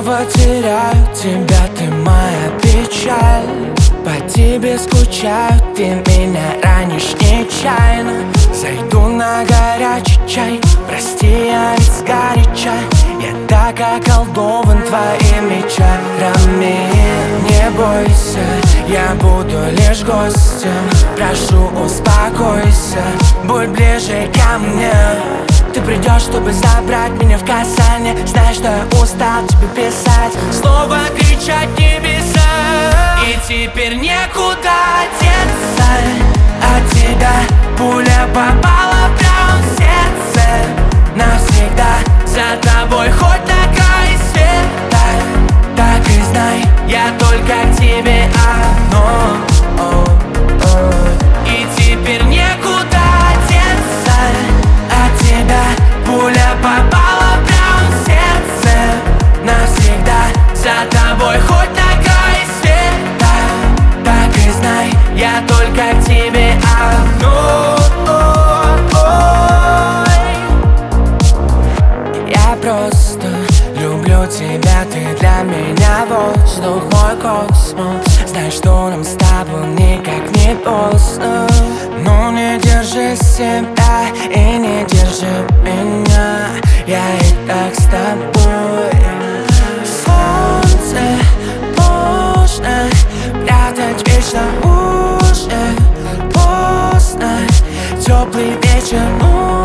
снова теряю тебя, ты моя печаль. По тебе скучаю, ты меня ранишь нечаянно. Зайду на горячий чай, прости, я ведь сгоряча. Я так околдован твоими чарами. Не бойся, я буду лишь гостем. Прошу, успокойся, будь ближе ко мне. Ты придешь, чтобы забрать меня в касание. Знаешь, что я устал тебе писать, снова кричать в небеса. И теперь некуда деться от тебя. Пуля попала прямо в сердце навсегда. За тобой хоть на край света, так и знай, я только к тебе одно. И теперь некуда деться от тебя. Пуля попала прямо в сердце навсегда. За тобой хоть на край света, так и знай, я только к тебе одно. Я просто люблю тебя, ты для меня воздух, мой космос. Знай, что нам с тобой никак не поздно. Но не держи себя и не держи меня, я и так с тобой. Солнце можно прятать вечно уже поздно. Теплый вечер